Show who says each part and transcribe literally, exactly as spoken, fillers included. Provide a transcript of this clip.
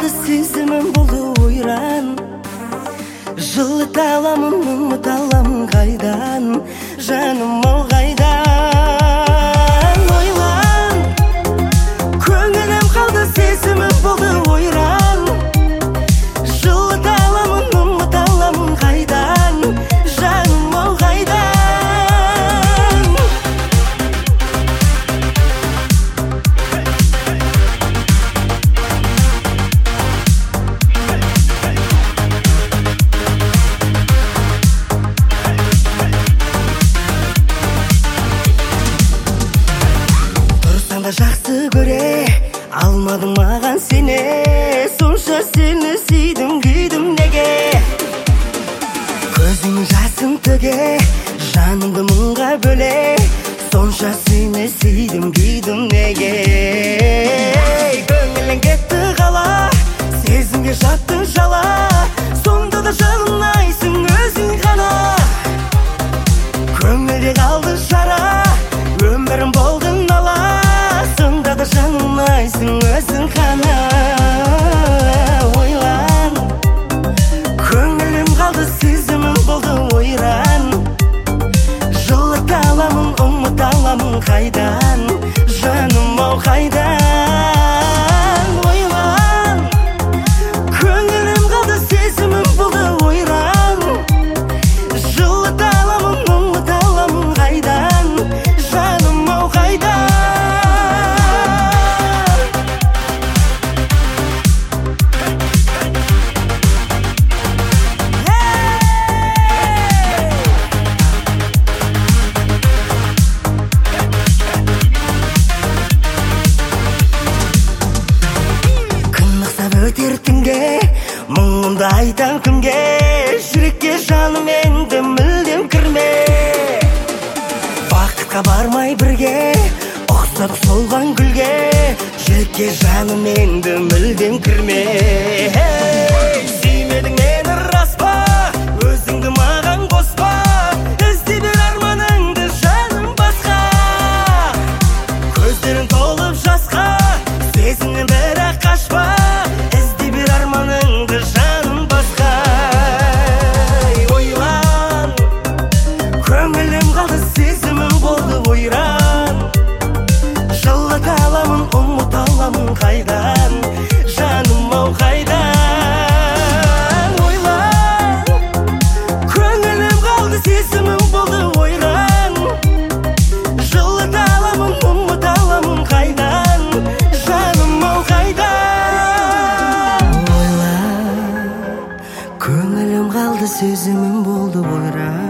Speaker 1: қалды сезімім болды ойран. Жылыта аламын, ұмыта аламын қайдан, жаным ау қайдан. Ойлан, көңілім қалды сезімім болды ойран. Жылыта аламын, ұмыта аламын қайдан, жаным ау қайдан. Жақсы көре алмадым маған сені, сонша сені сүйдім күйдім неге. Көзің жасын төге, жанымды мұңға бөле, сонша сені сүйдім күйдім неге. Көңілің кетті қала, сезімге жаттың жала, сонда да жалынайсың өзің ғана. Көңілде қалды жара, өмірім болды нала, сонда да жанылмайсың өзің ғана. Ойлан, көңілім қалды сезімім болды ойран. Жылыта аламын, ұмыта аламын қайдан, жаным ау қайдан. Ойлан, көңілім қалды сезімім болды ойран. Жылыта аламын, ұмыта аламын қайдан, жаным ау қайдан. Өтер түнге, мұңымды айтам кімге, жүрекке жаным енді мүлдем кірме. Бақытқа бармай бірге, ұқсап солған гүлге, жүрекке жаным енді мүлдем кірме. Сүймедің мені рас па, өзіңді маған қоспа, ізде бер арманыңды жаным басқа. Көздерің толып жасқа, сезімнен бірақ қашпа, жаным басқа. Ойлан, көңілім қалды сезімім болды ойран. Жылыта аламын, ұмыта аламын қайдан, жаным ау қайдан. Ойлан, көңілім қалды сезімім болды ойран. Жылыта аламын, ұмыта аламын қайдан, жаным ау қайдан. Көңілім қалды сезімім болды ойран.